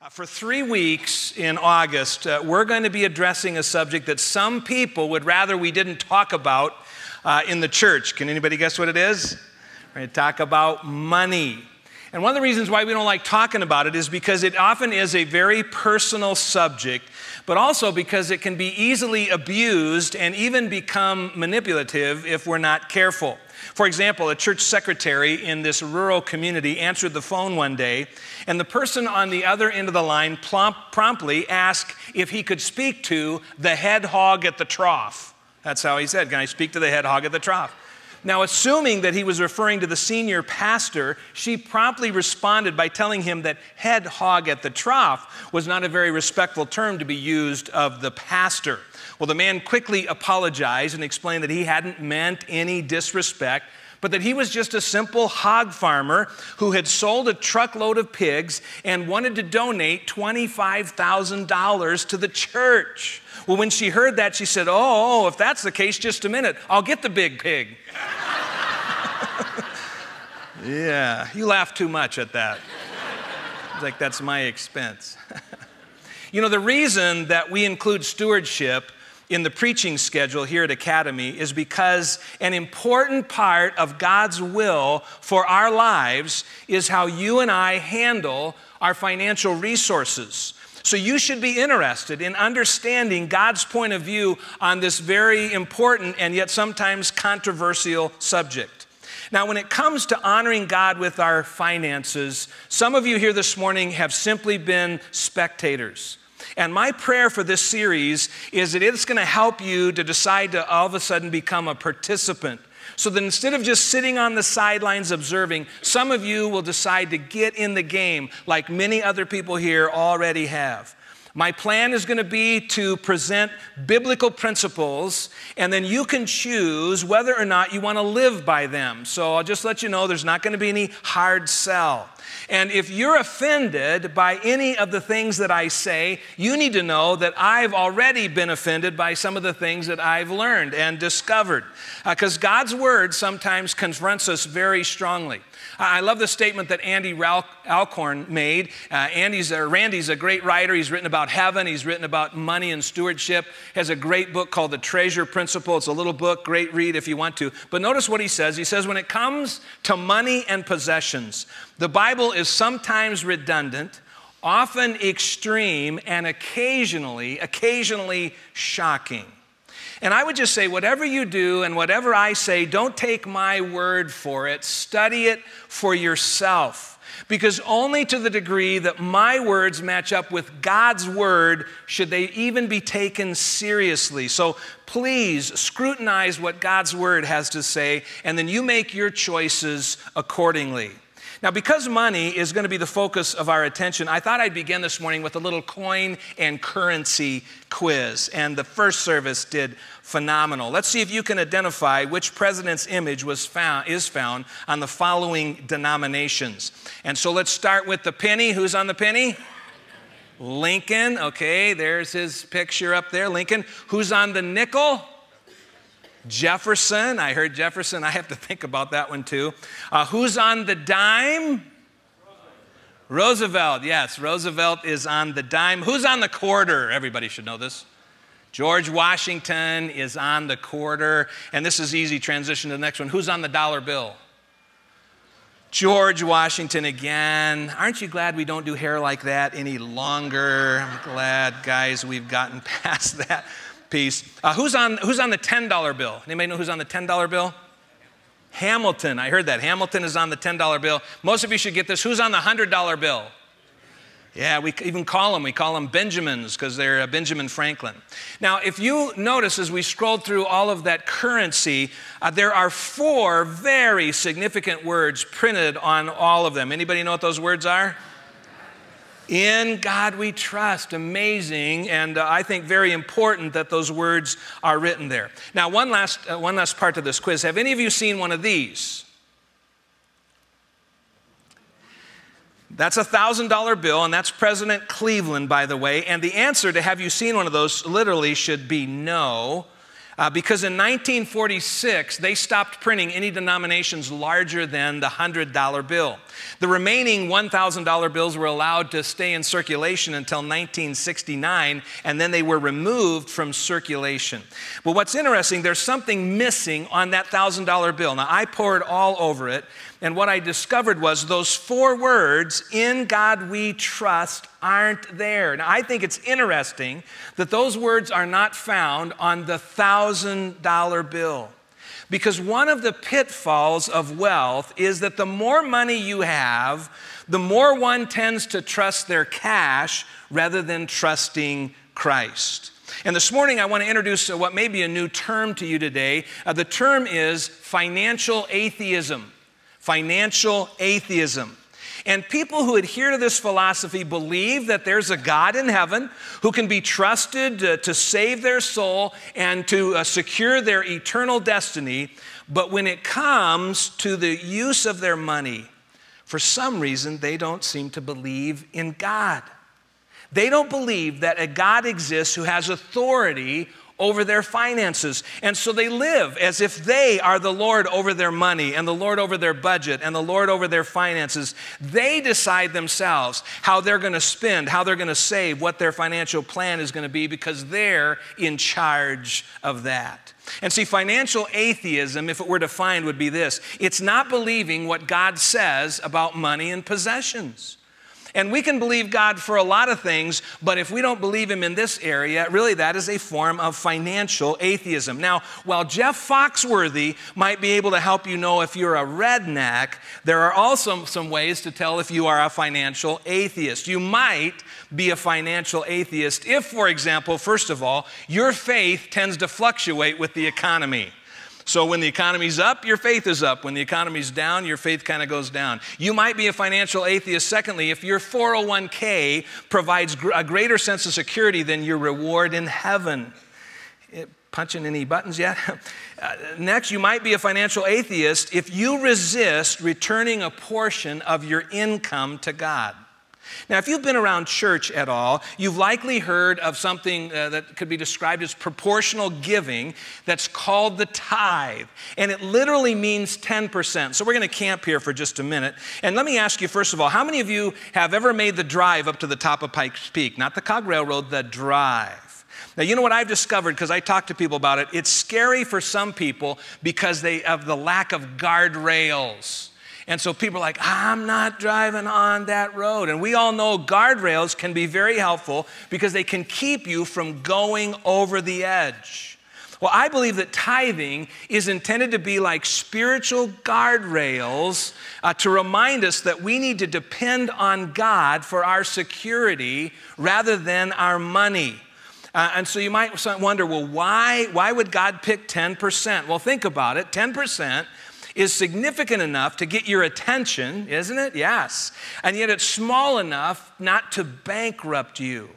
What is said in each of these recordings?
For 3 weeks in August, we're going to be addressing a subject that some people would rather we didn't talk about in the church. Can anybody guess what it is? We're going to talk about money. And one of the reasons why we don't like talking about it is because it often is a very personal subject, but also because it can be easily abused and even become manipulative if we're not careful. For example, a church secretary in this rural community answered the phone one day, and the person on the other end of the line promptly asked if he could speak to the head hog at the trough. That's how he said, "Can I speak to the head hog at the trough?" Now, assuming that he was referring to the senior pastor, she promptly responded by telling him that head hog at the trough was not a very respectful term to be used of the pastor. Well, the man quickly apologized and explained that he hadn't meant any disrespect, but that he was just a simple hog farmer who had sold a truckload of pigs and wanted to donate $25,000 to the church. Well, when she heard that, she said, oh, if that's the case, just a minute. I'll get the big pig. Yeah, you laugh too much at that. It's like that's my expense. You know, the reason that we include stewardship in the preaching schedule here at Academy is because an important part of God's will for our lives is how you and I handle our financial resources. So you should be interested in understanding God's point of view on this very important and yet sometimes controversial subject. Now, when it comes to honoring God with our finances, some of you here this morning have simply been spectators. And my prayer for this series is that it's going to help you to decide to all of a sudden become a participant. So that instead of just sitting on the sidelines observing, some of you will decide to get in the game like many other people here already have. My plan is going to be to present biblical principles, and then you can choose whether or not you want to live by them. So I'll just let you know there's not going to be any hard sell. And if you're offended by any of the things that I say, you need to know that I've already been offended by some of the things that I've learned and discovered. Because God's word sometimes confronts us very strongly. I love the statement that Andy Alcorn made. Randy's a great writer. He's written about heaven. He's written about money and stewardship. He has a great book called The Treasure Principle. It's a little book, great read if you want to. But notice what he says. He says, when it comes to money and possessions, the Bible is sometimes redundant, often extreme, and occasionally shocking. And I would just say, whatever you do and whatever I say, don't take my word for it. Study it for yourself. Because only to the degree that my words match up with God's word should they even be taken seriously. So please scrutinize what God's word has to say, and then you make your choices accordingly. Now, because money is going to be the focus of our attention, I thought I'd begin this morning with a little coin and currency quiz. And the first service did phenomenal. Let's see if you can identify which president's image is found on the following denominations. And so let's start with the penny. Who's on the penny? Lincoln. Okay, there's his picture up there, Lincoln. Who's on the nickel? Jefferson. I heard Jefferson. I have to think about that one too. Who's on the dime? Roosevelt. Yes, Roosevelt is on the dime. Who's on the quarter? Everybody should know this. George Washington is on the quarter. And this is easy transition to the next one. Who's on the dollar bill? George Washington again. Aren't you glad we don't do hair like that any longer? I'm glad, guys, we've gotten past that piece. Who's on the $10 bill? Anybody know who's on the $10 bill? Hamilton. I heard that. Hamilton is on the $10 bill. Most of you should get this. Who's on the $100 bill? Yeah, we call them Benjamins because they're Benjamin Franklin. Now, if you notice as we scrolled through all of that currency, there are 4 very significant words printed on all of them. Anybody know what those words are? In God we trust. Amazing, and I think very important that those words are written there. Now, one last part of this quiz. Have any of you seen one of these? That's a $1,000 bill, and that's President Cleveland, by the way. And the answer to have you seen one of those literally should be no. because in 1946, they stopped printing any denominations larger than the $100 bill. The remaining $1,000 bills were allowed to stay in circulation until 1969, and then they were removed from circulation. But what's interesting, there's something missing on that $1,000 bill. Now, I poured all over it, and what I discovered was those 4 words, "In God we trust," aren't there. Now, I think it's interesting that those words are not found on the $1,000 bill. Because one of the pitfalls of wealth is that the more money you have, the more one tends to trust their cash rather than trusting Christ. And this morning I want to introduce what may be a new term to you today. The term is financial atheism. Financial atheism. And people who adhere to this philosophy believe that there's a God in heaven who can be trusted to save their soul and to secure their eternal destiny. But when it comes to the use of their money, for some reason, they don't seem to believe in God. They don't believe that a God exists who has authority over their finances. And so they live as if they are the Lord over their money and the Lord over their budget and the Lord over their finances. They decide themselves how they're going to spend, how they're going to save, what their financial plan is going to be, because they're in charge of that. And see, financial atheism, if it were defined, would be this: it's not believing what God says about money and possessions. And we can believe God for a lot of things, but if we don't believe Him in this area, really that is a form of financial atheism. Now, while Jeff Foxworthy might be able to help you know if you're a redneck, there are also some ways to tell if you are a financial atheist. You might be a financial atheist if, for example, first of all, your faith tends to fluctuate with the economy. So when the economy's up, your faith is up. When the economy's down, your faith kind of goes down. You might be a financial atheist, secondly, if your 401k provides a greater sense of security than your reward in heaven. Punching any buttons yet? Next, you might be a financial atheist if you resist returning a portion of your income to God. Now, if you've been around church at all, you've likely heard of something that could be described as proportional giving that's called the tithe. And it literally means 10%. So we're going to camp here for just a minute. And let me ask you, first of all, how many of you have ever made the drive up to the top of Pikes Peak? Not the Cog Railroad, the drive. Now, you know what I've discovered, because I talk to people about it, it's scary for some people because of the lack of guardrails. And so people are like, I'm not driving on that road. And we all know guardrails can be very helpful because they can keep you from going over the edge. Well, I believe that tithing is intended to be like spiritual guardrails to remind us that we need to depend on God for our security rather than our money. And so you might wonder, well, why would God pick 10%? Well, think about it. 10% is significant enough to get your attention, isn't it? Yes. And yet it's small enough not to bankrupt you.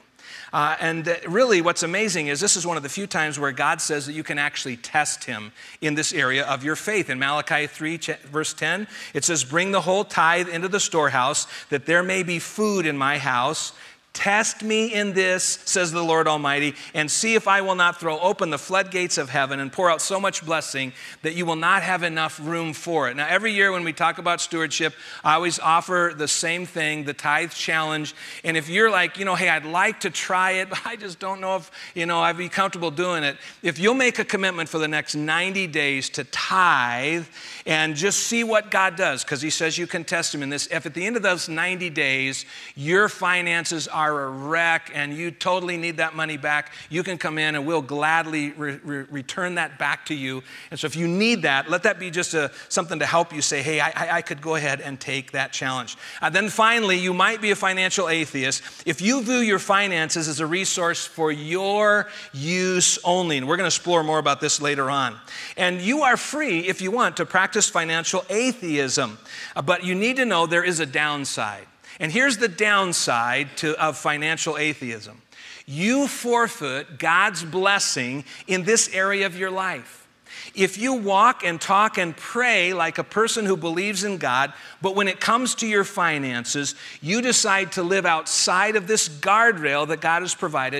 Really what's amazing is this is one of the few times where God says that you can actually test Him in this area of your faith. In Malachi 3, verse 10, it says, "Bring the whole tithe into the storehouse, that there may be food in my house. Test me in this, says the Lord Almighty, and see if I will not throw open the floodgates of heaven and pour out so much blessing that you will not have enough room for it." Now, every year when we talk about stewardship, I always offer the same thing, the tithe challenge. And if you're like, hey, I'd like to try it, but I just don't know if, I'd be comfortable doing it. If you'll make a commitment for the next 90 days to tithe and just see what God does, because He says you can test Him in this. If at the end of those 90 days, your finances are a wreck and you totally need that money back, you can come in and we'll gladly return that back to you. And so if you need that, let that be just something to help you say, hey, I could go ahead and take that challenge. Then finally, you might be a financial atheist if you view your finances as a resource for your use only. And we're going to explore more about this later on. And you are free, if you want, to practice financial atheism. But you need to know there is a downside. And here's the downside of financial atheism. You forfeit God's blessing in this area of your life. If you walk and talk and pray like a person who believes in God, but when it comes to your finances, you decide to live outside of this guardrail that God has provided,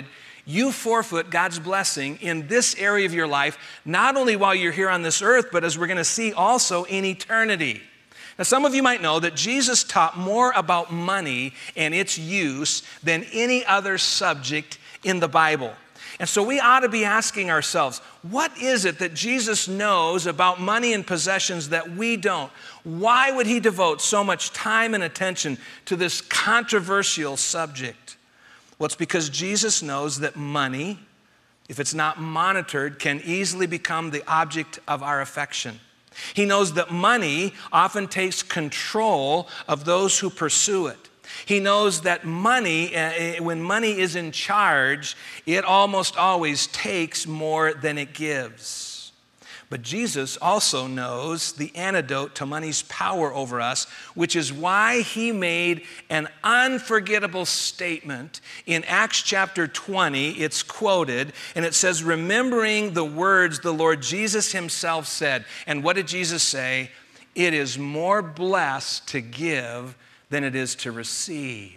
you forfeit God's blessing in this area of your life, not only while you're here on this earth, but as we're going to see also in eternity. Now, some of you might know that Jesus taught more about money and its use than any other subject in the Bible. And so we ought to be asking ourselves, what is it that Jesus knows about money and possessions that we don't? Why would he devote so much time and attention to this controversial subject? Well, it's because Jesus knows that money, if it's not monitored, can easily become the object of our affection. He knows that money often takes control of those who pursue it. He knows that money, when money is in charge, it almost always takes more than it gives. But Jesus also knows the antidote to money's power over us, which is why he made an unforgettable statement in Acts chapter 20. It's quoted, and it says, remembering the words the Lord Jesus himself said. And what did Jesus say? It is more blessed to give than it is to receive.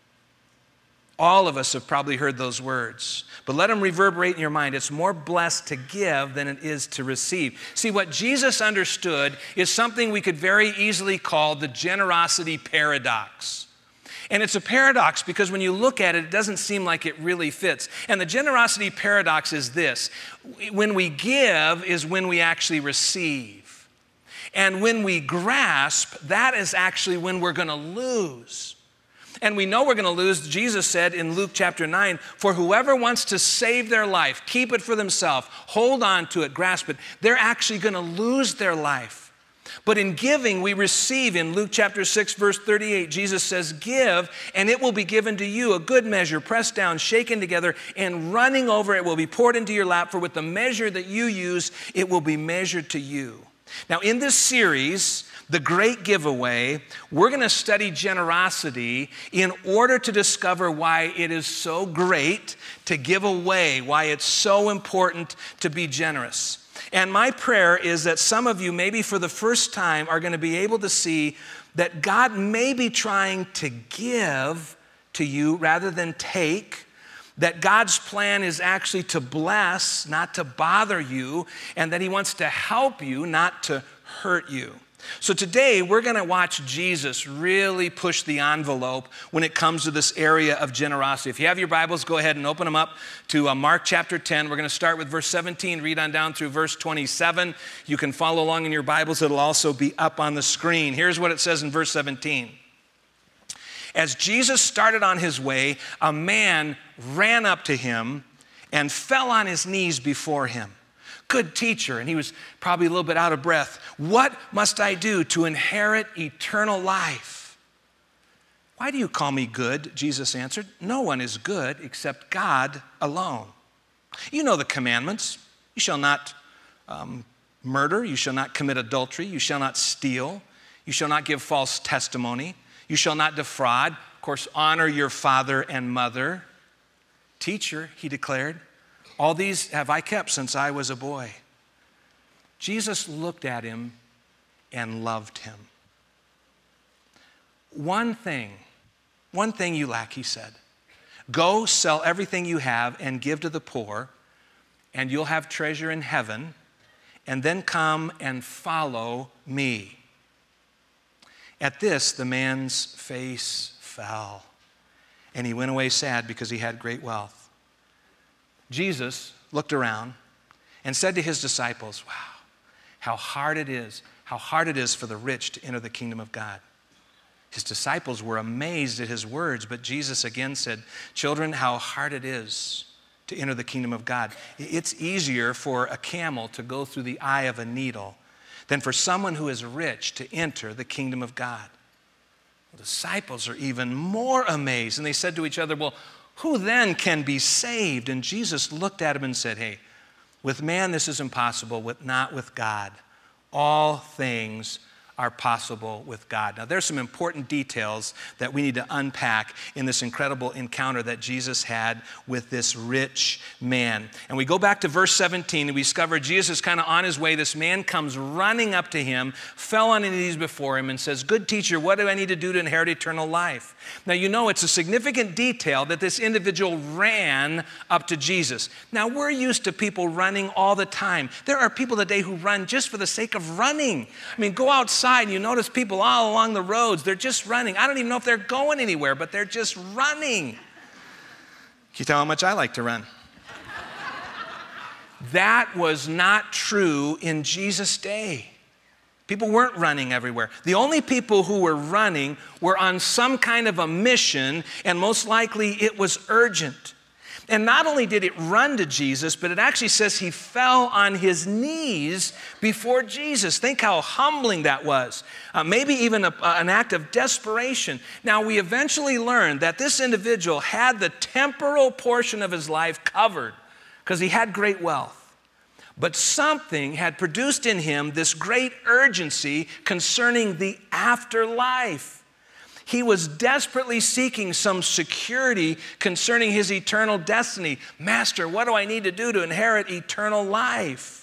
All of us have probably heard those words, but let them reverberate in your mind. It's more blessed to give than it is to receive. See, what Jesus understood is something we could very easily call the generosity paradox. And it's a paradox because when you look at it, it doesn't seem like it really fits. And the generosity paradox is this: when we give is when we actually receive. And when we grasp, that is actually when we're going to lose. And we know we're going to lose. Jesus said in Luke chapter 9, for whoever wants to save their life, keep it for themselves, hold on to it, grasp it, they're actually going to lose their life. But in giving, we receive. In Luke chapter 6, verse 38, Jesus says, give, and it will be given to you, a good measure, pressed down, shaken together, and running over, it will be poured into your lap. For with the measure that you use, it will be measured to you. Now, in this series, The Great Giveaway, we're going to study generosity in order to discover why it is so great to give away, why it's so important to be generous. And my prayer is that some of you, maybe for the first time, are going to be able to see that God may be trying to give to you rather than take, that God's plan is actually to bless, not to bother you, and that he wants to help you, not to hurt you. So today, we're going to watch Jesus really push the envelope when it comes to this area of generosity. If you have your Bibles, go ahead and open them up to Mark chapter 10. We're going to start with verse 17, read on down through verse 27. You can follow along in your Bibles. It'll also be up on the screen. Here's what it says in verse 17. As Jesus started on his way, a man ran up to him and fell on his knees before him. Good teacher, and he was probably a little bit out of breath. What must I do to inherit eternal life? Why do you call me good? Jesus answered. No one is good except God alone. You know the commandments. You shall not murder. You shall not commit adultery. You shall not steal. You shall not give false testimony. You shall not defraud. Of course, honor your father and mother. Teacher, he declared, all these have I kept since I was a boy. Jesus looked at him and loved him. One thing you lack, he said. Go sell everything you have and give to the poor, and you'll have treasure in heaven, and then come and follow me. At this, the man's face fell, and he went away sad because he had great wealth. Jesus looked around and said to his disciples, wow, how hard it is for the rich to enter the kingdom of God. His disciples were amazed at his words, but Jesus again said, children, how hard it is to enter the kingdom of God. It's easier for a camel to go through the eye of a needle than for someone who is rich to enter the kingdom of God. The disciples are even more amazed, and they said to each other, well, who then can be saved? And Jesus looked at him and said, hey, with man this is impossible, not with God. All things are possible with God. Now, there's some important details that we need to unpack in this incredible encounter that Jesus had with this rich man. And we go back to verse 17 and we discover Jesus is kind of on his way. This man comes running up to him, fell on his knees before him and says, "Good teacher, what do I need to do to inherit eternal life?" Now, you know it's a significant detail that this individual ran up to Jesus. Now, we're used to people running all the time. There are people today who run just for the sake of running. I mean, go outside and you notice people all along the roads. They're just running. I don't even know if they're going anywhere, but they're just running. Can you tell how much I like to run? That was not true in Jesus' day. People weren't running everywhere. The only people who were running were on some kind of a mission, and most likely it was urgent. And not only did it run to Jesus, but it actually says he fell on his knees before Jesus. Think how humbling that was. Maybe even an act of desperation. Now, we eventually learned that this individual had the temporal portion of his life covered because he had great wealth. But something had produced in him this great urgency concerning the afterlife. He was desperately seeking some security concerning his eternal destiny. Master, what do I need to do to inherit eternal life?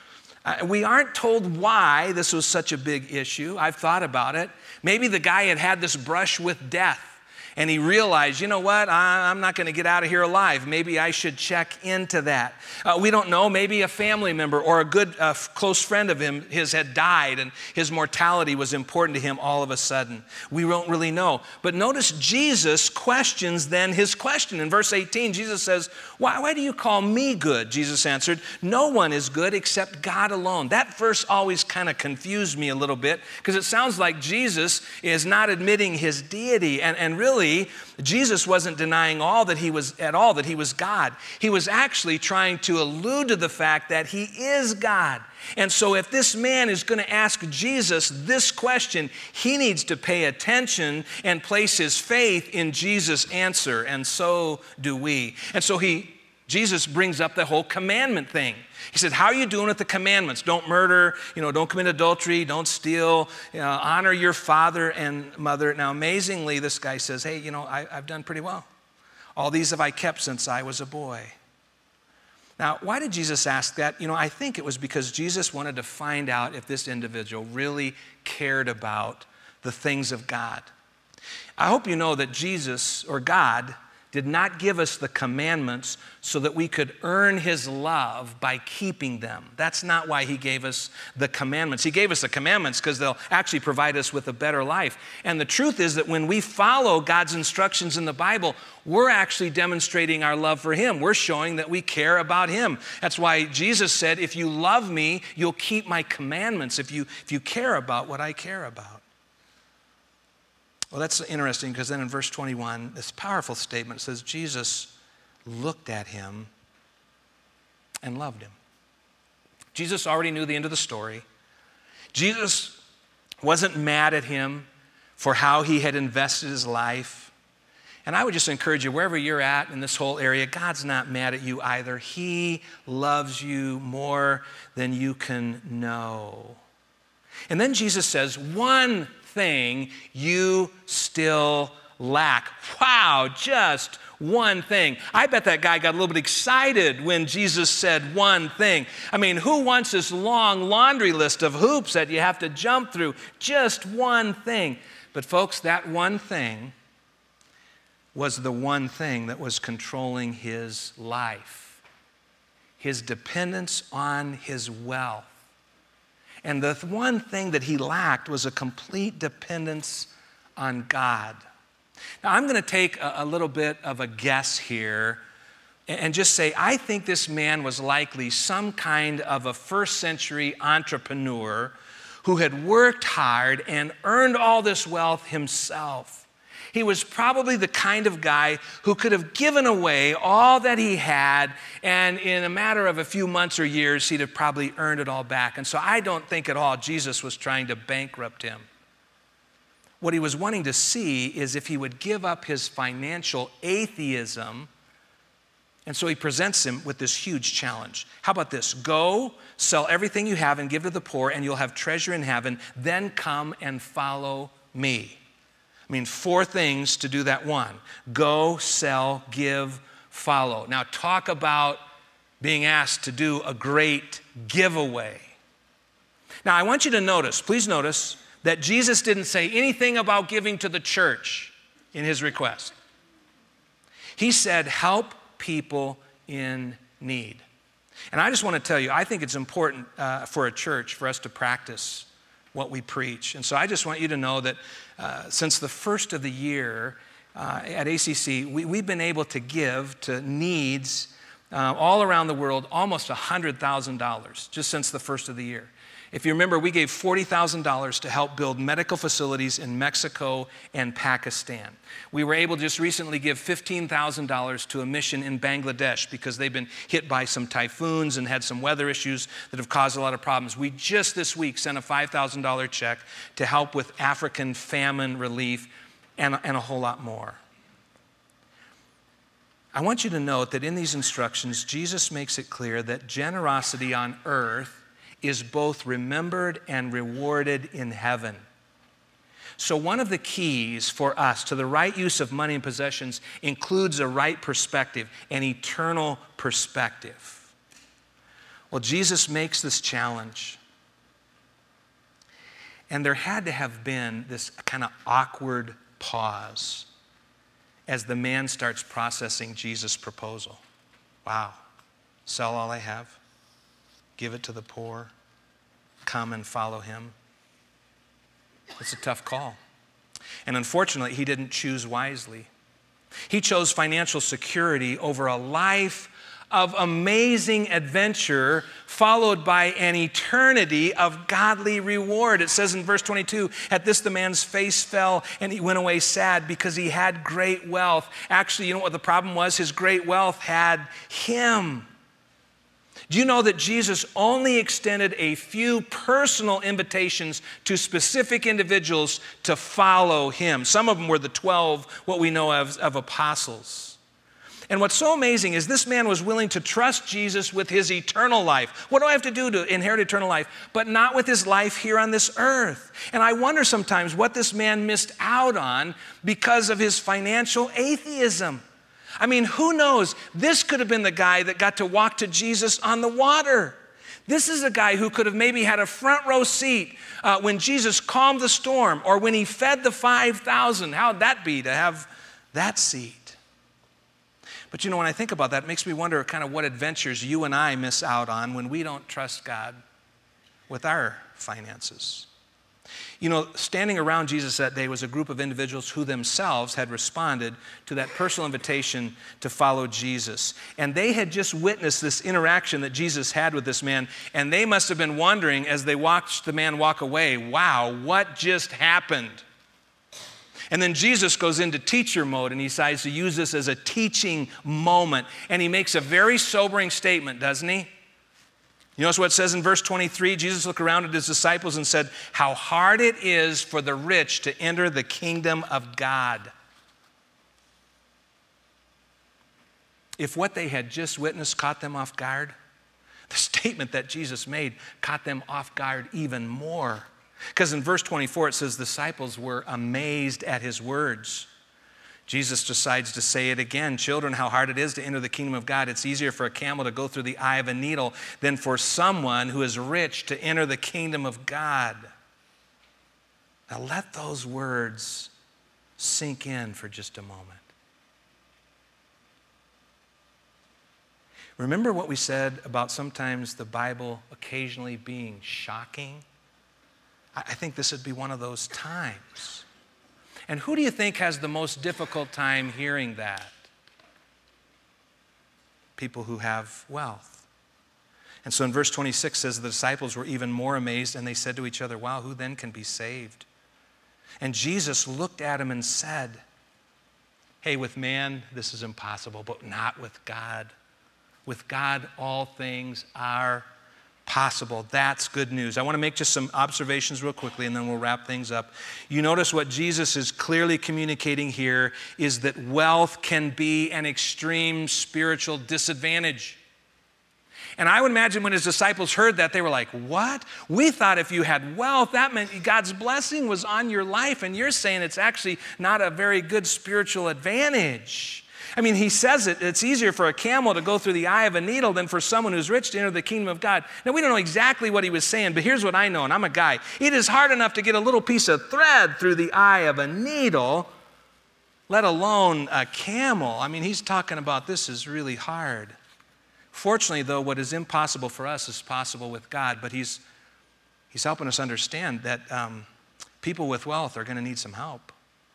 We aren't told why this was such a big issue. I've thought about it. Maybe the guy had had this brush with death. And he realized, you know what, I'm not going to get out of here alive. Maybe I should check into that. We don't know. Maybe a family member or a good close friend of his had died and his mortality was important to him all of a sudden. We don't really know. But notice Jesus questions then his question. In verse 18, Jesus says, why do you call me good? Jesus answered, no one is good except God alone. That verse always kind of confused me a little bit because it sounds like Jesus is not admitting his deity. And really, Jesus wasn't denying that he was God. He was actually trying to allude to the fact that he is God. And so if this man is going to ask Jesus this question, he needs to pay attention and place his faith in Jesus' answer, and so do we. And so Jesus brings up the whole commandment thing. He said, how are you doing with the commandments? Don't murder, don't commit adultery, don't steal, honor your father and mother. Now, amazingly, this guy says, hey, I've done pretty well. All these have I kept since I was a boy. Now, why did Jesus ask that? I think it was because Jesus wanted to find out if this individual really cared about the things of God. I hope you know that Jesus, or God, did not give us the commandments so that we could earn his love by keeping them. That's not why he gave us the commandments. He gave us the commandments because they'll actually provide us with a better life. And the truth is that when we follow God's instructions in the Bible, we're actually demonstrating our love for him. We're showing that we care about him. That's why Jesus said, if you love me, you'll keep my commandments if you care about what I care about. Well, that's interesting because then in verse 21, this powerful statement says, Jesus looked at him and loved him. Jesus already knew the end of the story. Jesus wasn't mad at him for how he had invested his life. And I would just encourage you, wherever you're at in this whole area, God's not mad at you either. He loves you more than you can know. And then Jesus says, one thing you still lack. Wow, just one thing. I bet that guy got a little bit excited when Jesus said one thing. I mean, who wants this long laundry list of hoops that you have to jump through? Just one thing. But folks, that one thing was the one thing that was controlling his life. His dependence on his wealth. And the one thing that he lacked was a complete dependence on God. Now, I'm going to take a little bit of a guess here and just say, I think this man was likely some kind of a first century entrepreneur who had worked hard and earned all this wealth himself. He was probably the kind of guy who could have given away all that he had, and in a matter of a few months or years, he'd have probably earned it all back. And so I don't think at all Jesus was trying to bankrupt him. What he was wanting to see is if he would give up his financial atheism And so he presents him with this huge challenge. How about this? Go, sell everything you have and give to the poor, and you'll have treasure in heaven. Then come and follow me. I mean, 4 things to do that one. Go, sell, give, follow. Now talk about being asked to do a great giveaway. Now I want you to notice, please notice, that Jesus didn't say anything about giving to the church in his request. He said, help people in need. And I just want to tell you, I think it's important for a church for us to practice what we preach. And so I just want you to know that since the first of the year at ACC, we've been able to give to needs all around the world almost $100,000 just since the first of the year. If you remember, we gave $40,000 to help build medical facilities in Mexico and Pakistan. We were able to just recently give $15,000 to a mission in Bangladesh because they've been hit by some typhoons and had some weather issues that have caused a lot of problems. We just this week sent a $5,000 check to help with African famine relief and a whole lot more. I want you to note that in these instructions, Jesus makes it clear that generosity on earth is both remembered and rewarded in heaven. So one of the keys for us to the right use of money and possessions includes a right perspective, an eternal perspective. Well, Jesus makes this challenge. And there had to have been this kind of awkward pause as the man starts processing Jesus' proposal. Wow, sell all I have, give it to the poor, come and follow him. It's a tough call. And unfortunately, he didn't choose wisely. He chose financial security over a life of amazing adventure followed by an eternity of godly reward. It says in verse 22, at this the man's face fell and he went away sad because he had great wealth. Actually, you know what the problem was? His great wealth had him. Do you know that Jesus only extended a few personal invitations to specific individuals to follow him? Some of them were the 12, what we know of apostles. And what's so amazing is this man was willing to trust Jesus with his eternal life. What do I have to do to inherit eternal life? But not with his life here on this earth. And I wonder sometimes what this man missed out on because of his financial atheism. I mean, who knows? This could have been the guy that got to walk to Jesus on the water. This is a guy who could have maybe had a front row seat when Jesus calmed the storm or when he fed the 5,000. How'd that be to have that seat? But you know, when I think about that, it makes me wonder kind of what adventures you and I miss out on when we don't trust God with our finances. You know, standing around Jesus that day was a group of individuals who themselves had responded to that personal invitation to follow Jesus. And they had just witnessed this interaction that Jesus had with this man, and they must have been wondering as they watched the man walk away, wow, what just happened? And then Jesus goes into teacher mode, and he decides to use this as a teaching moment. And he makes a very sobering statement, doesn't he? You notice what it says in verse 23? Jesus looked around at his disciples and said, how hard it is for the rich to enter the kingdom of God. If what they had just witnessed caught them off guard, the statement that Jesus made caught them off guard even more. Because in verse 24 it says, the disciples were amazed at his words. Jesus decides to say it again. Children, how hard it is to enter the kingdom of God. It's easier for a camel to go through the eye of a needle than for someone who is rich to enter the kingdom of God. Now let those words sink in for just a moment. Remember what we said about sometimes the Bible occasionally being shocking? I think this would be one of those times. And who do you think has the most difficult time hearing that? People who have wealth. And so in verse 26 says the disciples were even more amazed and they said to each other, wow, who then can be saved? And Jesus looked at him and said, hey, with man this is impossible, but not with God. With God all things are possible. That's good news. I want to make just some observations real quickly, and then we'll wrap things up. You notice what Jesus is clearly communicating here is that wealth can be an extreme spiritual disadvantage. And I would imagine when his disciples heard that, they were like, what? We thought if you had wealth, that meant God's blessing was on your life, and you're saying it's actually not a very good spiritual advantage. I mean, he says it's easier for a camel to go through the eye of a needle than for someone who's rich to enter the kingdom of God. Now, we don't know exactly what he was saying, but here's what I know, and I'm a guy. It is hard enough to get a little piece of thread through the eye of a needle, let alone a camel. I mean, he's talking about this is really hard. Fortunately, though, what is impossible for us is possible with God, but he's helping us understand that people with wealth are going to need some help.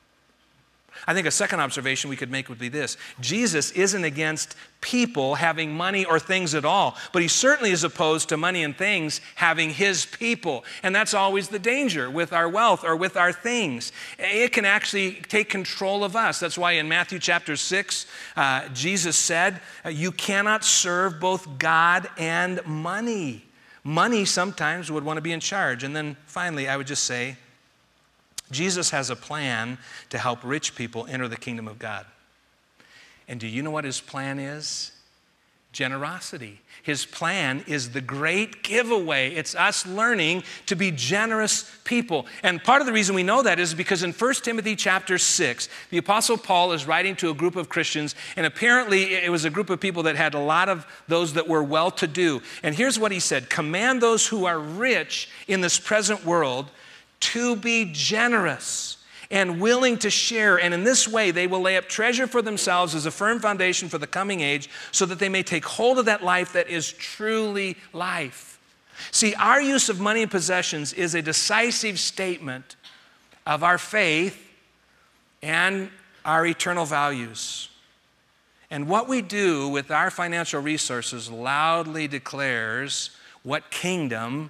I think a second observation we could make would be this. Jesus isn't against people having money or things at all, but he certainly is opposed to money and things having his people. And that's always the danger with our wealth or with our things. It can actually take control of us. That's why in Matthew chapter 6, Jesus said, you cannot serve both God and money. Money sometimes would want to be in charge. And then finally, I would just say, Jesus has a plan to help rich people enter the kingdom of God. And do you know what his plan is? Generosity. His plan is the great giveaway. It's us learning to be generous people. And part of the reason we know that is because in 1 Timothy chapter 6, the Apostle Paul is writing to a group of Christians, and apparently it was a group of people that had a lot of those that were well-to-do. And here's what he said, command those who are rich in this present world to be generous and willing to share. And in this way, they will lay up treasure for themselves as a firm foundation for the coming age so that they may take hold of that life that is truly life. See, our use of money and possessions is a decisive statement of our faith and our eternal values. And what we do with our financial resources loudly declares what kingdom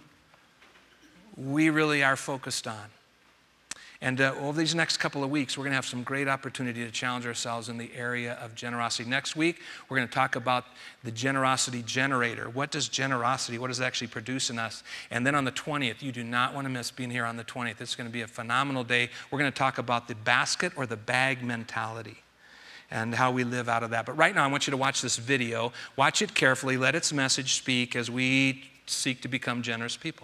we really are focused on. And over these next couple of weeks, we're going to have some great opportunity to challenge ourselves in the area of generosity. Next week, we're going to talk about the generosity generator. What does it actually produce in us? And then on the 20th, you do not want to miss being here on the 20th. It's going to be a phenomenal day. We're going to talk about the basket or the bag mentality and how we live out of that. But right now, I want you to watch this video. Watch it carefully. Let its message speak as we seek to become generous people.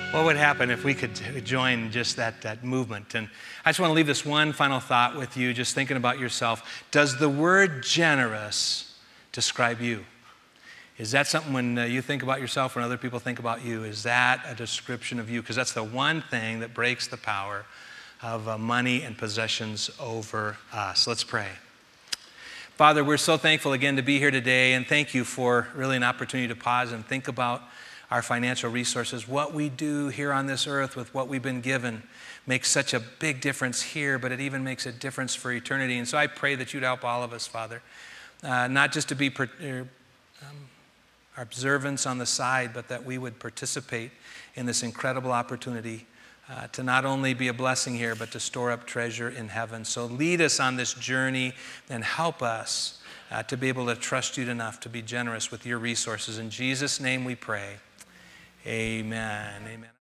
What would happen if we could join just that movement? And I just want to leave this one final thought with you, just thinking about yourself. Does the word generous describe you? Is that something when you think about yourself, when other people think about you, is that a description of you? Because that's the one thing that breaks the power of money and possessions over us. Let's pray. Father, we're so thankful again to be here today, and thank you for really an opportunity to pause and think about our financial resources. What we do here on this earth with what we've been given makes such a big difference here, but it even makes a difference for eternity. And so I pray that you'd help all of us, Father, not just to be observance on the side, but that we would participate in this incredible opportunity to not only be a blessing here, but to store up treasure in heaven. So lead us on this journey and help us to be able to trust you enough to be generous with your resources. In Jesus' name we pray. Amen. Amen.